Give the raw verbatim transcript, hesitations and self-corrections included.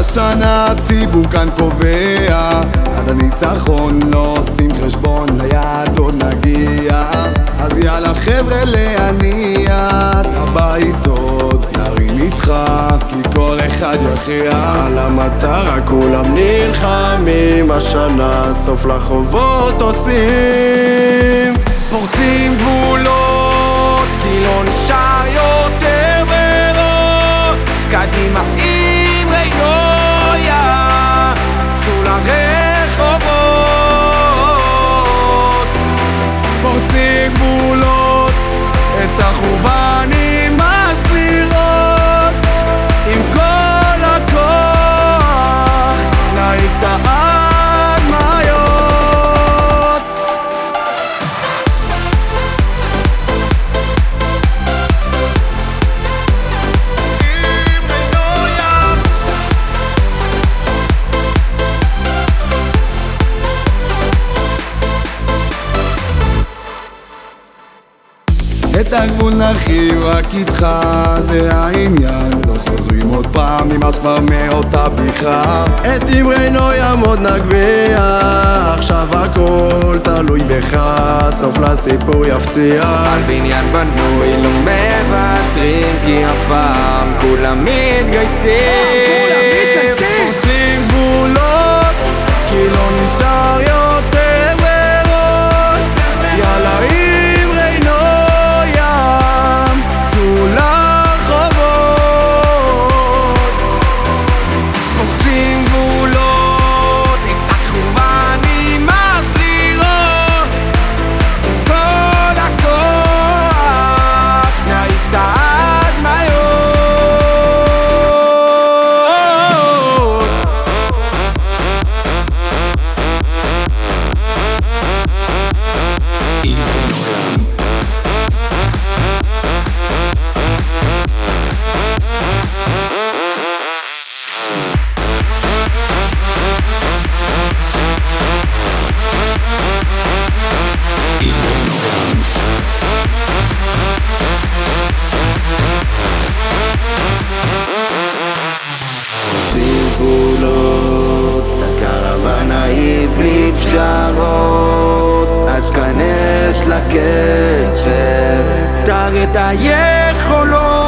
השנה הציבור כאן קובע, עד הניצחון לא עושים חשבון, ליד עוד נגיע. אז יאללה חבר'ה להניע את הבית, עוד נרים איתך כי כל אחד יכריע. על המטרה כולם נלחמים, השנה סוף לחובות עושים. פורצים גבולות כי לא נשאר יותר ברירות, קדימה עם רינויה, צאו לרחובות. פורצים גבולות, את החורבן נמאס לראות, עם כל הכוח נעיף את ההדמיות. את הגבול נרחיב רק איתך, זה העניין, לא חוזרים עוד פעם, נמאס כבר מאותה בדיחה. את אמרי נוים עוד נגביה, עכשיו הכל תלוי בך, סוף לסיפור יפציע. על בניין בנוי לא מוותרים, כי הפעם כולם מתגייסים. פורצים גבולות כי לא נשאר יותר ברירות, יאללה אמרי נוים, צאו לרחובות. פורצים גבולות, את החורבן נמאס לראות, עם כל הכוח נעיף את ההדמיות. גבולות, הקרוון נעיף בלי פשרות, אז כנס לקצב, תראה את היכולות.